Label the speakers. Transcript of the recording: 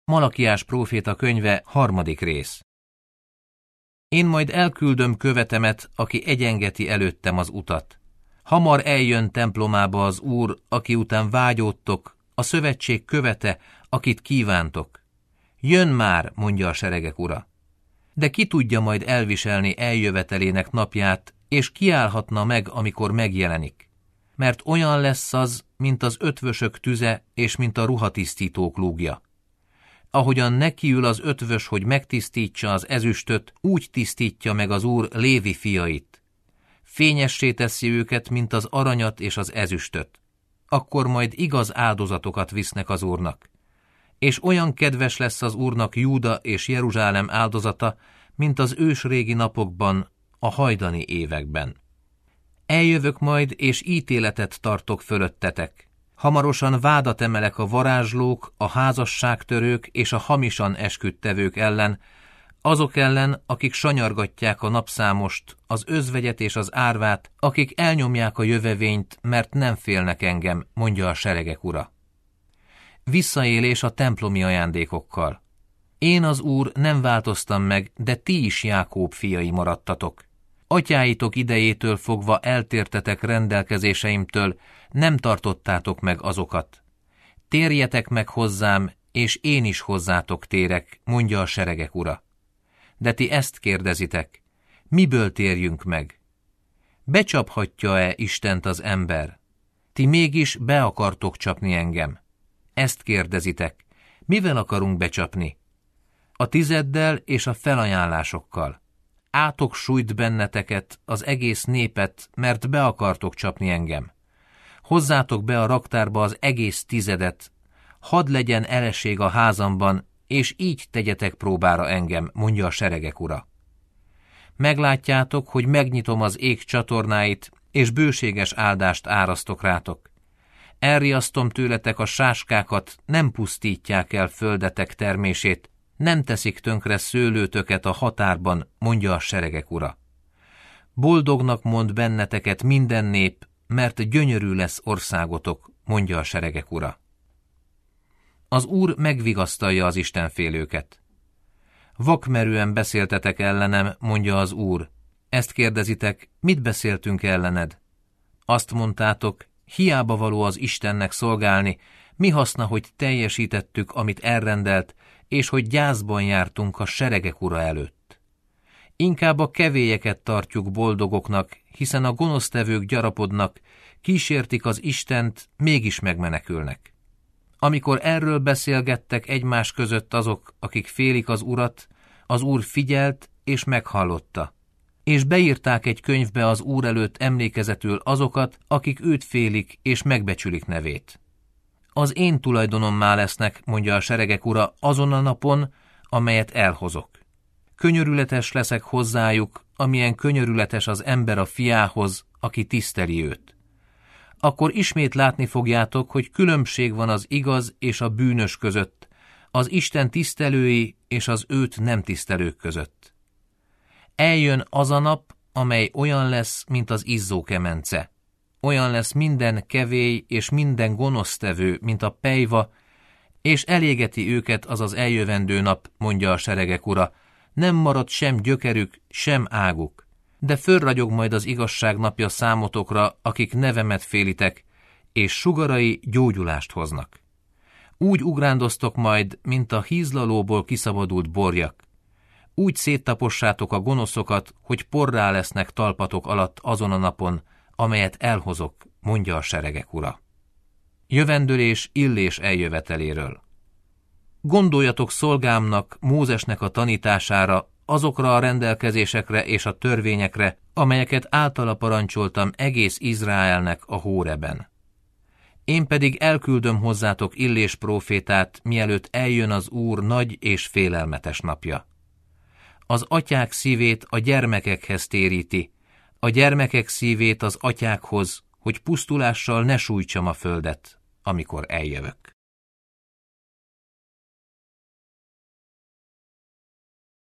Speaker 1: Malakiás próféta könyve, 3. rész. Én majd elküldöm követemet, aki egyengeti előttem az utat. Hamar eljön templomába az Úr, aki után vágyódtok, a szövetség követe, akit kívántok. Jön már, mondja a seregek Ura. De ki tudja majd elviselni eljövetelének napját, és kiállhatna meg, amikor megjelenik? Mert olyan lesz az, mint az ötvösök tüze, és mint a ruhatisztítók lúgja. Ahogyan nekiül az ötvös, hogy megtisztítsa az ezüstöt, úgy tisztítja meg az Úr Lévi fiait. Fényessé teszi őket, mint az aranyat és az ezüstöt. Akkor majd igaz áldozatokat visznek az Úrnak. És olyan kedves lesz az Úrnak Júda és Jeruzsálem áldozata, mint az ősrégi napokban, a hajdani években. Eljövök majd, és ítéletet tartok fölöttetek. Hamarosan vádat emelek a varázslók, a házasságtörők és a hamisan esküdtevők ellen, azok ellen, akik sanyargatják a napszámost, az özvegyet és az árvát, akik elnyomják a jövevényt, mert nem félnek engem, mondja a seregek Ura. Visszaélés a templomi ajándékokkal. Én az Úr nem változtam meg, de ti is Jákób fiai maradtatok. Atyáitok idejétől fogva eltértetek rendelkezéseimtől, nem tartottátok meg azokat. Térjetek meg hozzám, és én is hozzátok térek, mondja a seregek Ura. De ti ezt kérdezitek, miből térjünk meg? Becsaphatja-e Istent az ember? Ti mégis be akartok csapni engem. Ezt kérdezitek, mivel akarunk becsapni? A tizeddel és a felajánlásokkal. Átok sújt benneteket, az egész népet, mert be akartok csapni engem. Hozzátok be a raktárba az egész tizedet, hadd legyen eleség a házamban, és így tegyetek próbára engem, mondja a seregek Ura. Meglátjátok, hogy megnyitom az ég csatornáit, és bőséges áldást árasztok rátok. Elriasztom tőletek a sáskákat, nem pusztítják el földetek termését, nem teszik tönkre szőlőtöket a határban, mondja a seregek Ura. Boldognak mond benneteket minden nép, mert gyönyörű lesz országotok, mondja a seregek Ura. Az Úr megvigasztalja az istenfélőket. Vakmerően beszéltetek ellenem, mondja az Úr. Ezt kérdezitek, mit beszéltünk ellened? Azt mondtátok, hiába való az Istennek szolgálni, mi haszna, hogy teljesítettük, amit elrendelt, és hogy gyászban jártunk a seregek Ura előtt. Inkább a kevélyeket tartjuk boldogoknak, hiszen a gonosztevők gyarapodnak, kísértik az Istent, mégis megmenekülnek. Amikor erről beszélgettek egymás között azok, akik félik az Urat, az Úr figyelt és meghallotta. És beírták egy könyvbe az Úr előtt emlékezetül azokat, akik őt félik és megbecsülik nevét. Az én tulajdonommá lesznek, mondja a seregek Ura, azon a napon, amelyet elhozok. Könyörületes leszek hozzájuk, amilyen könyörületes az ember a fiához, aki tiszteli őt. Akkor ismét látni fogjátok, hogy különbség van az igaz és a bűnös között, az Isten tisztelői és az őt nem tisztelők között. Eljön az a nap, amely olyan lesz, mint az izzó kemence. Olyan lesz minden kevély és minden gonosztevő, mint a pejva, és elégeti őket az az eljövendő nap, mondja a seregek Ura, nem marad sem gyökerük, sem águk. De fölragyog majd az igazság napja számotokra, akik nevemet félitek, és sugarai gyógyulást hoznak. Úgy ugrándoztok majd, mint a hízlalóból kiszabadult borjak. Úgy széttapossátok a gonoszokat, hogy porrá lesznek talpatok alatt azon a napon, amelyet elhozok, mondja a seregek Ura. Jövendőlés Illés eljöveteléről. Gondoljatok szolgámnak, Mózesnek a tanítására, azokra a rendelkezésekre és a törvényekre, amelyeket általa parancsoltam egész Izraelnek a Hóreben. Én pedig elküldöm hozzátok Illés prófétát, mielőtt eljön az Úr nagy és félelmetes napja. Az atyák szívét a gyermekekhez téríti, a gyermekek szívét az atyákhoz, hogy pusztulással ne sújtsam a földet, amikor eljövök.